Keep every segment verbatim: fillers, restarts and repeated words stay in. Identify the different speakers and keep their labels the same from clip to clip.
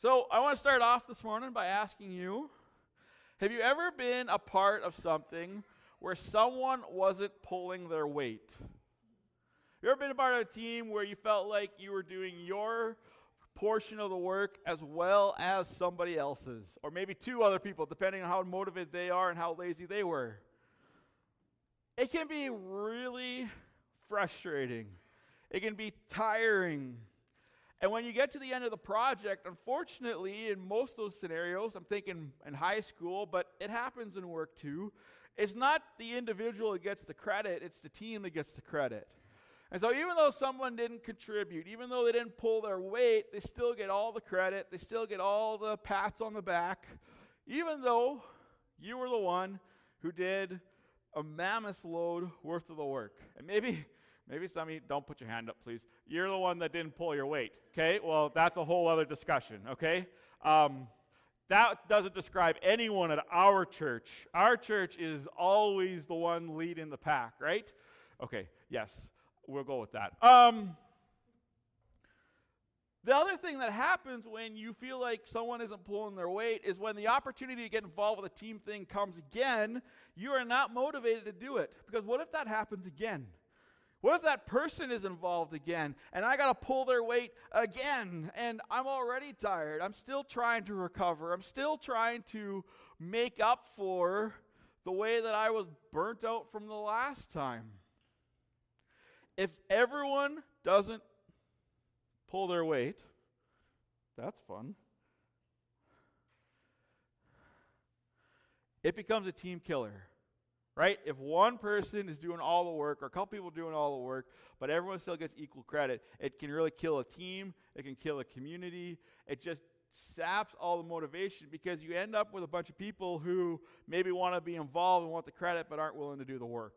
Speaker 1: So I want to start off this morning by asking you, have you ever been a part of something where someone wasn't pulling their weight? You ever been a part of a team where you felt like you were doing your portion of the work as well as somebody else's, or maybe two other people, depending on how motivated they are and how lazy they were? It can be really frustrating. It can be tiring. And when you get to the end of the project, unfortunately, in most of those scenarios, I'm thinking in high school, but it happens in work too, it's not the individual that gets the credit, it's the team that gets the credit. And so even though someone didn't contribute, even though they didn't pull their weight, they still get all the credit, they still get all the pats on the back, even though you were the one who did a mammoth load worth of the work. And maybe... Maybe some of you, don't put your hand up, please. You're the one that didn't pull your weight, okay? Well, that's a whole other discussion, okay? Um, that doesn't describe anyone at our church. Our church is always the one leading the pack, right? Okay, yes, we'll go with that. Um, the other thing that happens when you feel like someone isn't pulling their weight is when the opportunity to get involved with a team thing comes again, you are not motivated to do it. Because what if that happens again? What if that person is involved again, and I got to pull their weight again, and I'm already tired. I'm still trying to recover. I'm still trying to make up for the way that I was burnt out from the last time. If everyone doesn't pull their weight, that's fun. It becomes a team killer. Right? If one person is doing all the work, or a couple people doing all the work, but everyone still gets equal credit, it can really kill a team, it can kill a community, it just saps all the motivation because you end up with a bunch of people who maybe want to be involved and want the credit but aren't willing to do the work.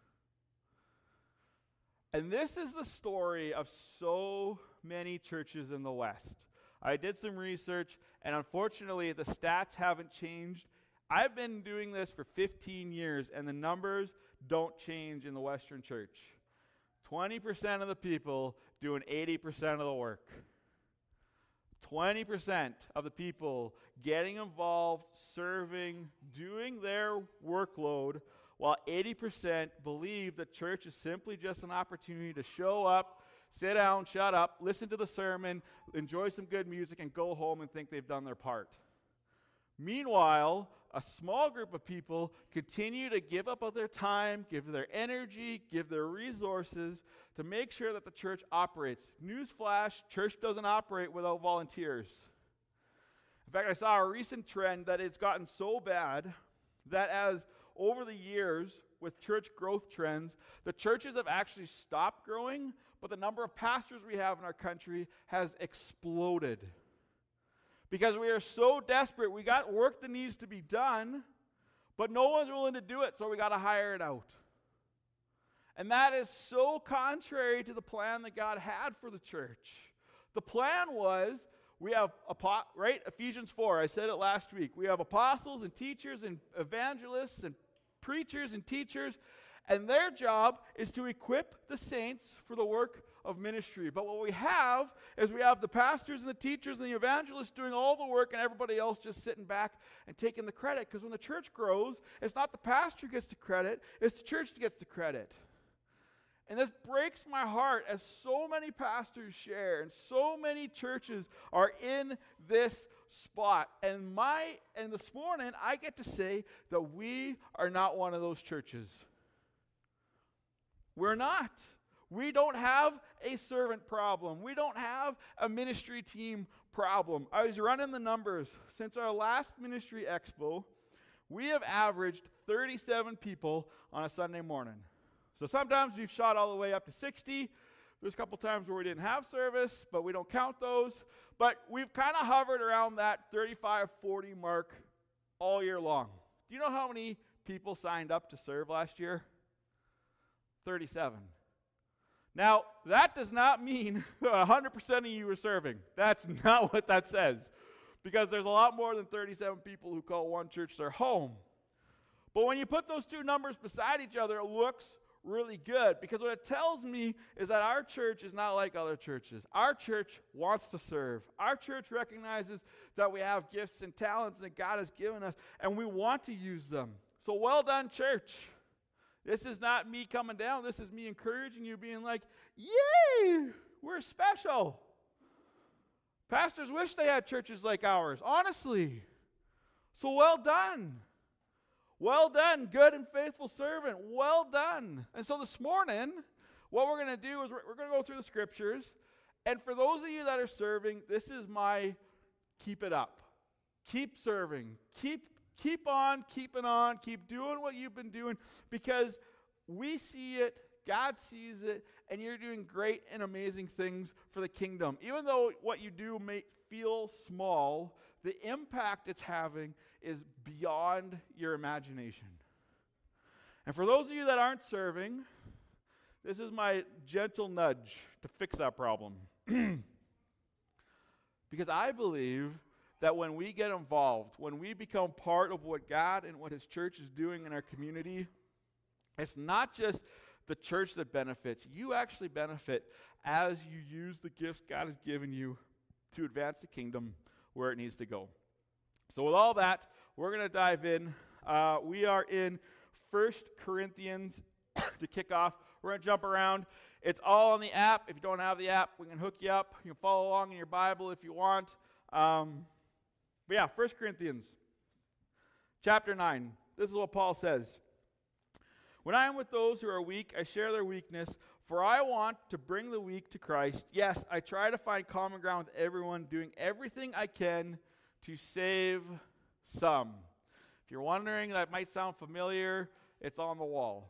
Speaker 1: And this is the story of so many churches in the West. I did some research, and unfortunately the stats haven't changed. I've been doing this for fifteen years, and the numbers don't change in the Western church. twenty percent of the people doing eighty percent of the work. twenty percent of the people getting involved, serving, doing their workload, while eighty percent believe that church is simply just an opportunity to show up, sit down, shut up, listen to the sermon, enjoy some good music, and go home and think they've done their part. Meanwhile, a small group of people continue to give up of their time, give their energy, give their resources to make sure that the church operates. Newsflash, church doesn't operate without volunteers. In fact, I saw a recent trend that it's gotten so bad that as over the years with church growth trends, the churches have actually stopped growing, but the number of pastors we have in our country has exploded. Because we are so desperate, we got work that needs to be done, but no one's willing to do it, so we got to hire it out. And that is so contrary to the plan that God had for the church. The plan was, we have, right, Ephesians four, I said it last week, we have apostles and teachers and evangelists and preachers and teachers, and their job is to equip the saints for the work of ministry. But what we have is we have the pastors and the teachers and the evangelists doing all the work and everybody else just sitting back and taking the credit. Because when the church grows, it's not the pastor who gets the credit, it's the church that gets the credit. And this breaks my heart as so many pastors share and so many churches are in this spot. And my and this morning I get to say that we are not one of those churches. We're not. We don't have a servant problem. We don't have a ministry team problem. I was running the numbers. Since our last ministry expo, we have averaged thirty-seven people on a Sunday morning. So sometimes we've shot all the way up to sixty. There's a couple times where we didn't have service, but we don't count those. But we've kind of hovered around that thirty-five, forty mark all year long. Do you know how many people signed up to serve last year? thirty-seven. Now, that does not mean one hundred percent of you are serving. That's not what that says. Because there's a lot more than thirty-seven people who call one church their home. But when you put those two numbers beside each other, it looks really good, because what it tells me is that our church is not like other churches. Our church wants to serve. Our church recognizes that we have gifts and talents that God has given us, and we want to use them. So well done, church. This is not me coming down. This is me encouraging you, being like, yay, we're special. Pastors wish they had churches like ours, honestly. So well done. Well done, good and faithful servant. Well done. And so this morning, what we're going to do is we're, we're going to go through the scriptures. And for those of you that are serving, this is my keep it up. Keep serving. Keep, keep on, keeping on. Keep doing what you've been doing, because we see it, God sees it, and you're doing great and amazing things for the kingdom. Even though what you do may feel small, the impact it's having is beyond your imagination. And for those of you that aren't serving, this is my gentle nudge to fix that problem. Because I believe that when we get involved, when we become part of what God and what His church is doing in our community, it's not just the church that benefits. You actually benefit as you use the gifts God has given you to advance the kingdom where it needs to go. So with all that, we're going to dive in. Uh, we are in First Corinthians to kick off. We're going to jump around. It's all on the app. If you don't have the app, we can hook you up. You can follow along in your Bible if you want. Um, but yeah, First Corinthians chapter nine. This is what Paul says. When I am with those who are weak, I share their weakness, for I want to bring the weak to Christ. Yes, I try to find common ground with everyone, doing everything I can to save some. If you're wondering, that might sound familiar, it's on the wall.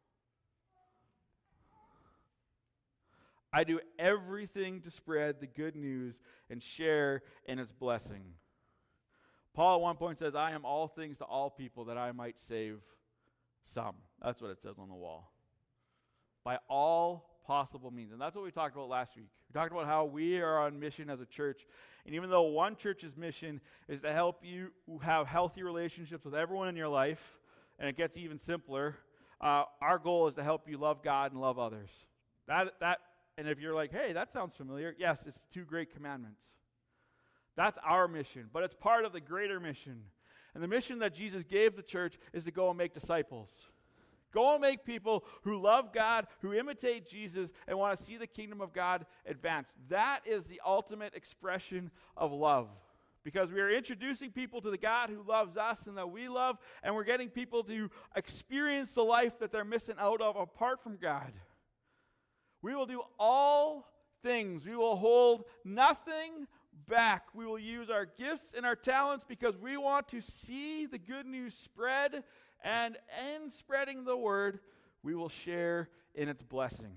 Speaker 1: I do everything to spread the good news and share in its blessing. Paul at one point says, I am all things to all people that I might save some. That's what it says on the wall. By all possible means. And that's what we talked about last week. We talked about how we are on mission as a church. And even though one church's mission is to help you have healthy relationships with everyone in your life, and it gets even simpler, uh, our goal is to help you love God and love others. That that, and if you're like, hey, that sounds familiar, yes, it's the two great commandments. That's our mission, but it's part of the greater mission. And the mission that Jesus gave the church is to go and make disciples. Go and make people who love God, who imitate Jesus, and want to see the kingdom of God advance. That is the ultimate expression of love. Because we are introducing people to the God who loves us and that we love, and we're getting people to experience the life that they're missing out of apart from God. We will do all things. We will hold nothing back. We will use our gifts and our talents because we want to see the good news spread, and in spreading the word, we will share in its blessing.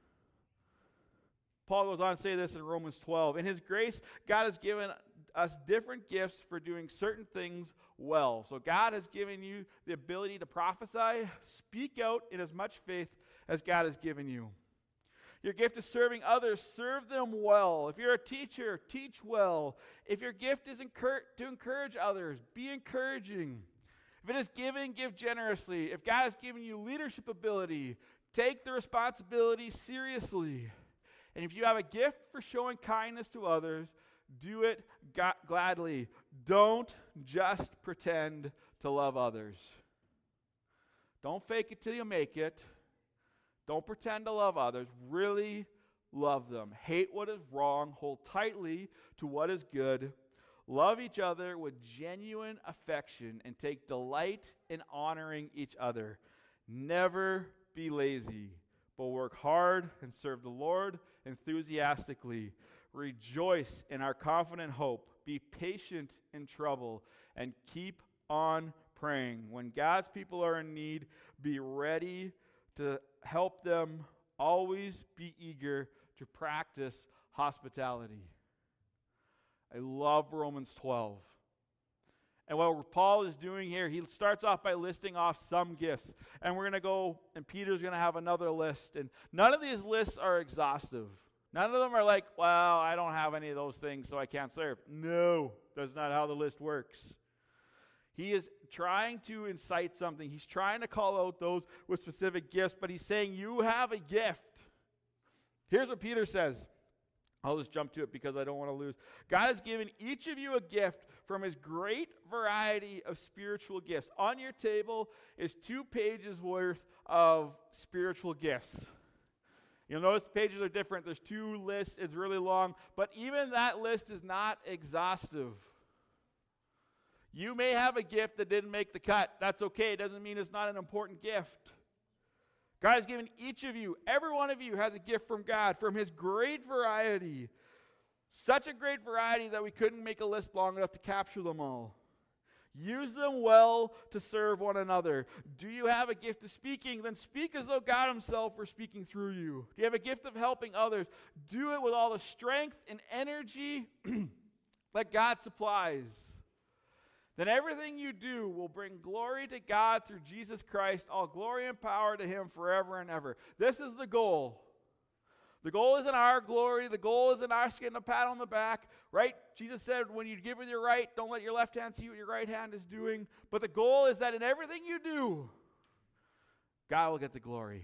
Speaker 1: Paul goes on to say this in Romans twelve. In His grace, God has given us different gifts for doing certain things well. So God has given you the ability to prophesy. Speak out in as much faith as God has given you. Your gift is serving others. Serve them well. If you're a teacher, teach well. If your gift is encour- to encourage others, be encouraging. If it is giving, give generously. If God has given you leadership ability, take the responsibility seriously. And if you have a gift for showing kindness to others, do it ga- gladly. Don't just pretend to love others. Don't fake it till you make it. Don't pretend to love others. Really love them. Hate what is wrong. Hold tightly to what is good. Love each other with genuine affection and take delight in honoring each other. Never be lazy, but work hard and serve the Lord enthusiastically. Rejoice in our confident hope. Be patient in trouble and keep on praying. When God's people are in need, be ready to help them. Always be eager to practice hospitality. I love Romans twelve. And what Paul is doing here, he starts off by listing off some gifts. And we're going to go, and Peter's going to have another list. And none of these lists are exhaustive. None of them are like, well, I don't have any of those things, so I can't serve. No, that's not how the list works. He is trying to incite something. He's trying to call out those with specific gifts, but he's saying, you have a gift. Here's what Peter says. I'll just jump to it because I don't want to lose. God has given each of you a gift from his great variety of spiritual gifts. On your table is two pages worth of spiritual gifts. You'll notice the pages are different. There's two lists. It's really long. But even that list is not exhaustive. You may have a gift that didn't make the cut. That's okay. It doesn't mean it's not an important gift. God has given each of you, every one of you has a gift from God, from his great variety. Such a great variety that we couldn't make a list long enough to capture them all. Use them well to serve one another. Do you have a gift of speaking? Then speak as though God himself were speaking through you. Do you have a gift of helping others? Do it with all the strength and energy that God supplies. Then everything you do will bring glory to God through Jesus Christ, all glory and power to him forever and ever. This is the goal. The goal isn't our glory. The goal isn't us getting a pat on the back, right? Jesus said, when you give with your right, don't let your left hand see what your right hand is doing. But the goal is that in everything you do, God will get the glory.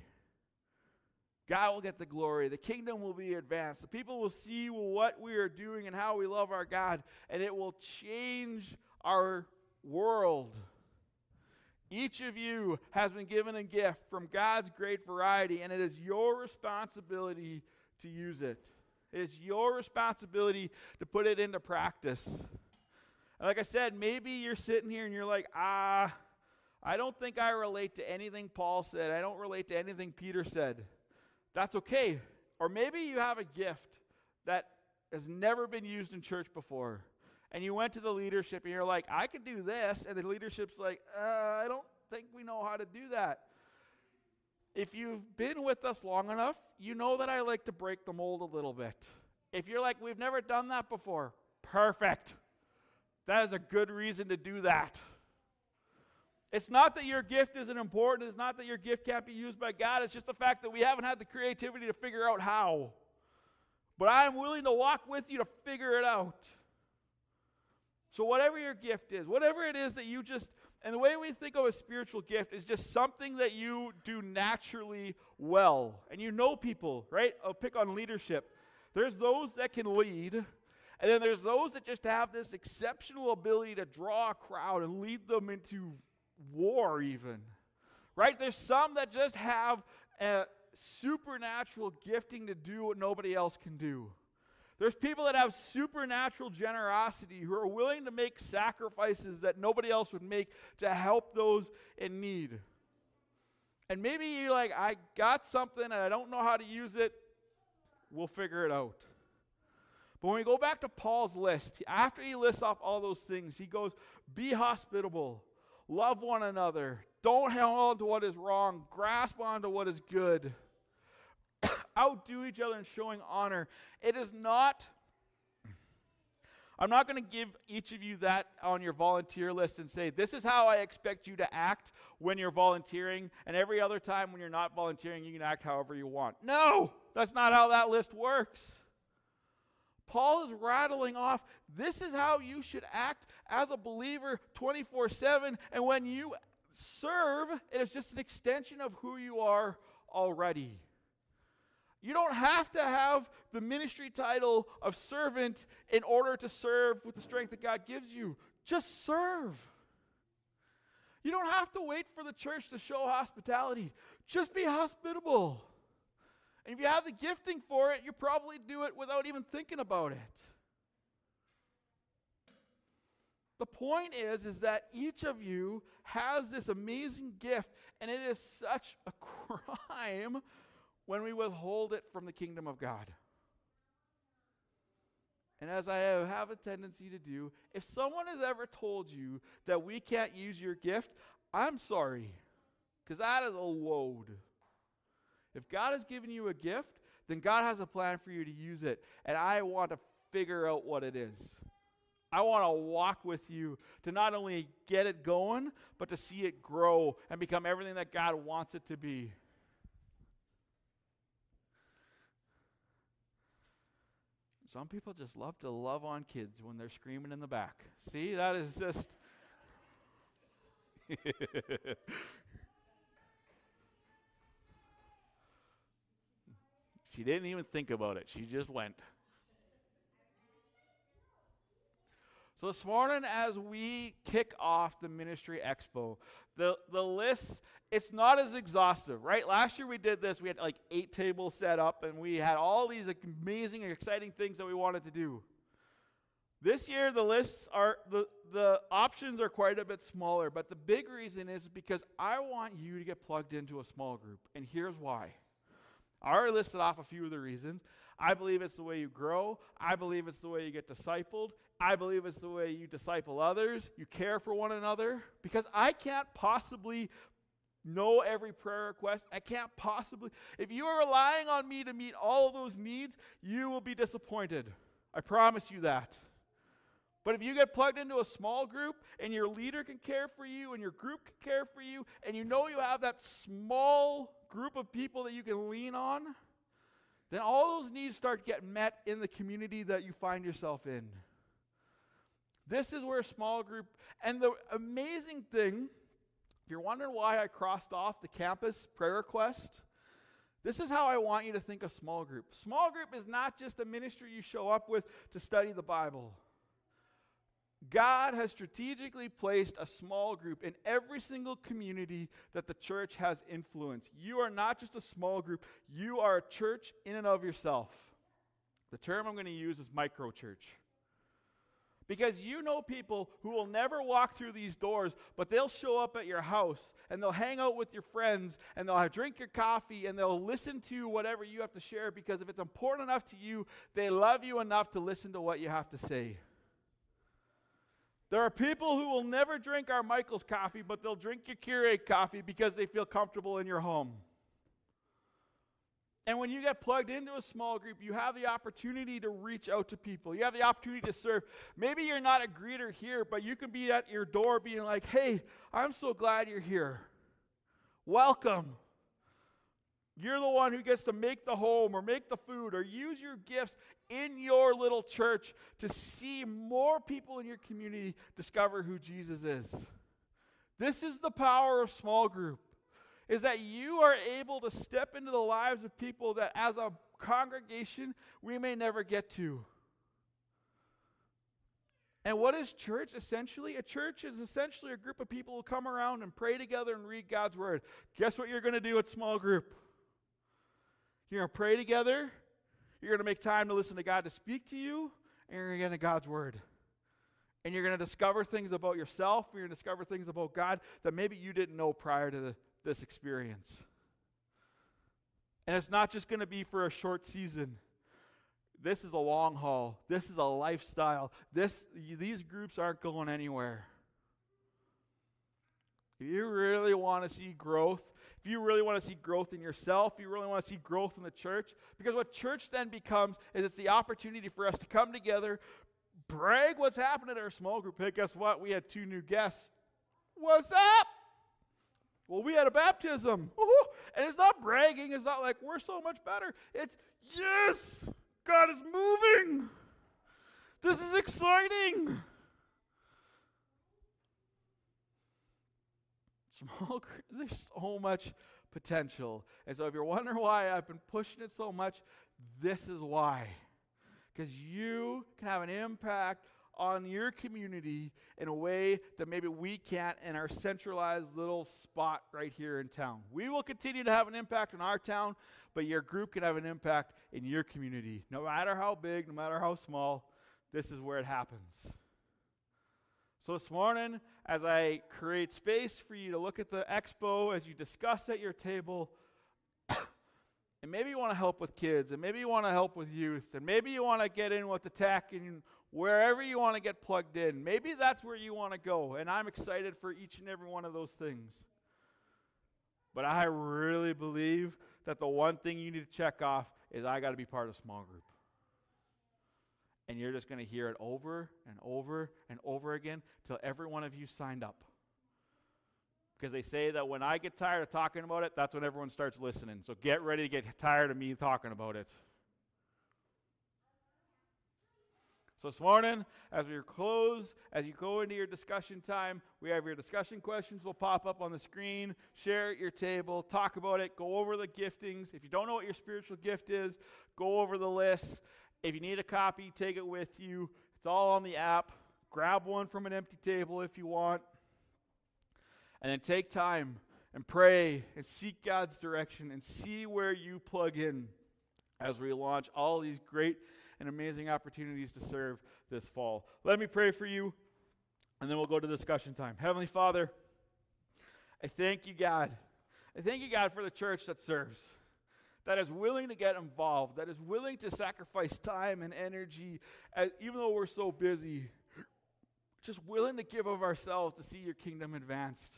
Speaker 1: God will get the glory. The kingdom will be advanced. The people will see what we are doing and how we love our God, and it will change our world. Each of you has been given a gift from God's great variety, and it is your responsibility to use it. It is your responsibility to put it into practice. And like I said, maybe you're sitting here and you're like, ah, I don't think I relate to anything Paul said. I don't relate to anything Peter said. That's okay. Or maybe you have a gift that has never been used in church before. And you went to the leadership and you're like, I could do this. And the leadership's like, uh, I don't think we know how to do that. If you've been with us long enough, you know that I like to break the mold a little bit. If you're like, we've never done that before, perfect. That is a good reason to do that. It's not that your gift isn't important. It's not that your gift can't be used by God. It's just the fact that we haven't had the creativity to figure out how. But I'm willing to walk with you to figure it out. So whatever your gift is, whatever it is that you just, and the way we think of a spiritual gift is just something that you do naturally well. And you know people, right? I'll pick on leadership. There's those that can lead, and then there's those that just have this exceptional ability to draw a crowd and lead them into war even, right? There's some that just have a supernatural gifting to do what nobody else can do. There's people that have supernatural generosity who are willing to make sacrifices that nobody else would make to help those in need. And maybe you're like, I got something and I don't know how to use it. We'll figure it out. But when we go back to Paul's list, after he lists off all those things, he goes, be hospitable, love one another, don't hang on to what is wrong, grasp onto what is good. Outdo each other in showing honor. It is not, I'm not going to give each of you that on your volunteer list and say, this is how I expect you to act when you're volunteering, and every other time when you're not volunteering, you can act however you want. No, that's not how that list works. Paul is rattling off, this is how you should act as a believer twenty-four seven, and when you serve, it is just an extension of who you are already. You don't have to have the ministry title of servant in order to serve with the strength that God gives you. Just serve. You don't have to wait for the church to show hospitality. Just be hospitable. And if you have the gifting for it, you probably do it without even thinking about it. The point is, is that each of you has this amazing gift, and it is such a crime when we withhold it from the kingdom of God. And as I have a tendency to do, if someone has ever told you that we can't use your gift, I'm sorry, because that is a load. If God has given you a gift, then God has a plan for you to use it, and I want to figure out what it is. I want to walk with you to not only get it going, but to see it grow and become everything that God wants it to be. Some people just love to love on kids when they're screaming in the back. See, that is just... She didn't even think about it. She just went. So this morning, as we kick off the Ministry Expo, the, the list, it's not as exhaustive, right? Last year we did this. We had like eight tables set up, and we had all these like, amazing and exciting things that we wanted to do. This year, the lists are, the, the options are quite a bit smaller, but the big reason is because I want you to get plugged into a small group, and here's why. I already listed off a few of the reasons. I believe it's the way you grow. I believe it's the way you get discipled. I believe it's the way you disciple others. You care for one another. Because I can't possibly know every prayer request. I can't possibly. If you are relying on me to meet all of those needs, you will be disappointed. I promise you that. But if you get plugged into a small group and your leader can care for you and your group can care for you and you know you have that small group of people that you can lean on, then all those needs start getting met in the community that you find yourself in. This is where a small group, and the amazing thing, if you're wondering why I crossed off the campus prayer request, this is how I want you to think of small group. Small group is not just a ministry you show up with to study the Bible. God has strategically placed a small group in every single community that the church has influence. You are not just a small group. You are a church in and of yourself. The term I'm going to use is micro-church. Because you know people who will never walk through these doors, but they'll show up at your house, and they'll hang out with your friends, and they'll drink your coffee, and they'll listen to whatever you have to share, because if it's important enough to you, they love you enough to listen to what you have to say. There are people who will never drink our Michael's coffee, but they'll drink your Keurig coffee because they feel comfortable in your home. And when you get plugged into a small group, you have the opportunity to reach out to people. You have the opportunity to serve. Maybe you're not a greeter here, but you can be at your door being like, hey, I'm so glad you're here. Welcome. You're the one who gets to make the home or make the food or use your gifts in your little church to see more people in your community discover who Jesus is. This is the power of small group, is that you are able to step into the lives of people that as a congregation we may never get to. And what is church essentially? A church is essentially a group of people who come around and pray together and read God's word. Guess what you're going to do at small group? You're going to pray together. You're going to make time to listen to God to speak to you, and you're going to get into God's word. And you're going to discover things about yourself, you're going to discover things about God that maybe you didn't know prior to the, this experience. And it's not just going to be for a short season. This is a long haul. This is a lifestyle. This, these groups aren't going anywhere. If you really want to see growth, if you really want to see growth in yourself, if you really want to see growth in the church, because what church then becomes is it's the opportunity for us to come together, brag what's happened at our small group. Hey, guess what? We had two new guests. What's up? Well, we had a baptism. Woo-hoo. And it's not bragging. It's not like we're so much better. It's, yes, God is moving. This is exciting. Small group, there's so much potential. And so if you're wondering why I've been pushing it so much, this is why. Because you can have an impact on your community in a way that maybe we can't in our centralized little spot right here in town. We will continue to have an impact in our town, but your group can have an impact in your community. No matter how big, no matter how small, this is where it happens. So this morning, as I create space for you to look at the expo, as you discuss at your table, and maybe you want to help with kids, and maybe you want to help with youth, and maybe you want to get in with the tech, and wherever you want to get plugged in, maybe that's where you want to go, and I'm excited for each and every one of those things. But I really believe that the one thing you need to check off is I got to be part of a small group. And you're just going to hear it over and over and over again till every one of you signed up. Because they say that when I get tired of talking about it, that's when everyone starts listening. So get ready to get tired of me talking about it. So this morning, as we close, as you go into your discussion time, we have your discussion questions will pop up on the screen. Share at your table, talk about it, go over the giftings. If you don't know what your spiritual gift is, go over the list. If you need a copy, take it with you. It's all on the app. Grab one from an empty table if you want. And then take time and pray and seek God's direction and see where you plug in as we launch all these great and amazing opportunities to serve this fall. Let me pray for you, and then we'll go to discussion time. Heavenly Father, I thank you, God. I thank you, God, for the church that serves, that is willing to get involved, that is willing to sacrifice time and energy, as, even though we're so busy, just willing to give of ourselves to see your kingdom advanced.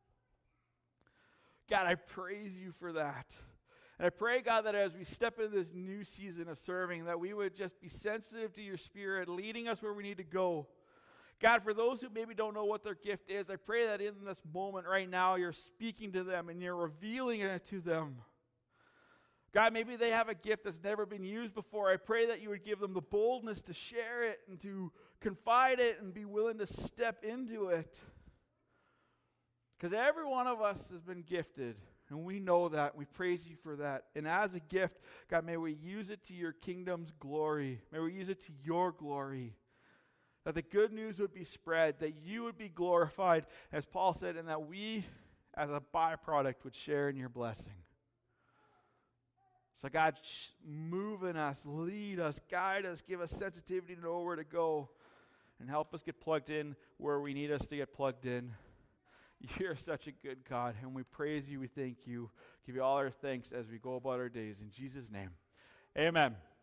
Speaker 1: God, I praise you for that. And I pray, God, that as we step into this new season of serving, that we would just be sensitive to your Spirit, leading us where we need to go. God, for those who maybe don't know what their gift is, I pray that in this moment right now, you're speaking to them and you're revealing it to them. God, maybe they have a gift that's never been used before. I pray that you would give them the boldness to share it and to confide it and be willing to step into it. Because every one of us has been gifted. And we know that. We praise you for that. And as a gift, God, may we use it to your kingdom's glory. May we use it to your glory. That the good news would be spread, that you would be glorified, as Paul said, and that we, as a byproduct, would share in your blessing. So God, sh- move in us, lead us, guide us, give us sensitivity to know where to go, and help us get plugged in where we need us to get plugged in. You're such a good God, and we praise you, we thank you, give you all our thanks as we go about our days. In Jesus' name, amen.